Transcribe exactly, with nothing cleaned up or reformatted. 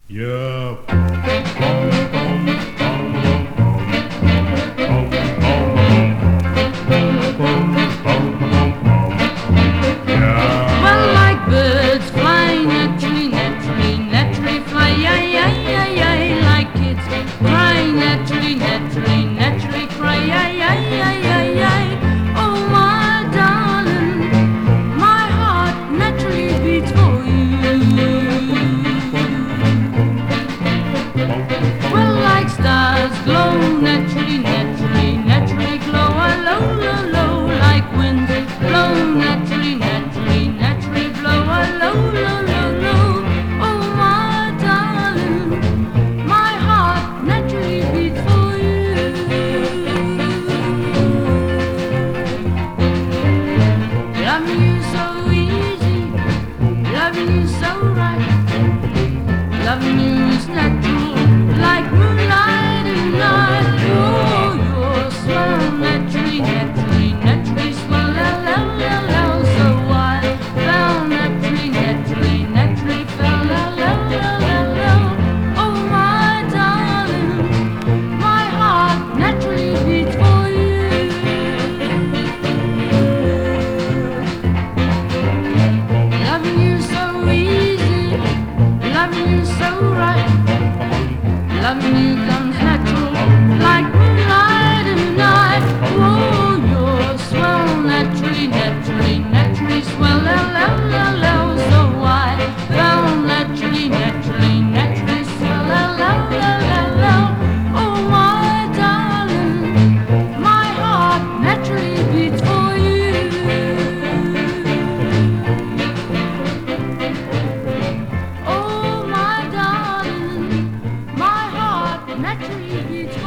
Well, like birds fly naturally, naturally, naturally fly, yeah, yeah, yeah, yeah. Like kids cry naturally, naturally, naturally cry, yeah, yeah, yeah, yeah, yeah. Oh, my darling, my heart naturally beats for you. Well, like stars glow naturally, naturally, naturally glow, ah, low, low, low. Like winds blow naturally, naturally, naturally blow, ah, low, low, low, low. Oh, my darling, my heart naturally beats for you. Loving you so easy, loving you so right, loving you is natural, like moonlight and night. Oh, your smile naturally, naturally, naturally swell, la, la, la, la. So I fell naturally, naturally, naturally fell, la, la, la, la, la. Oh, my darling, my heart naturally beats for you. Loving you so easy, loving you so right, loving you comes natural, like moonlight and night. Oh, you're swell naturally, naturally, naturally swell, la, la, la, la. So I fell naturally, naturally, naturally swell, la, la, la, la, la. Oh, my darling, my heart naturally beats for you. Oh, my darling, my heart naturally beats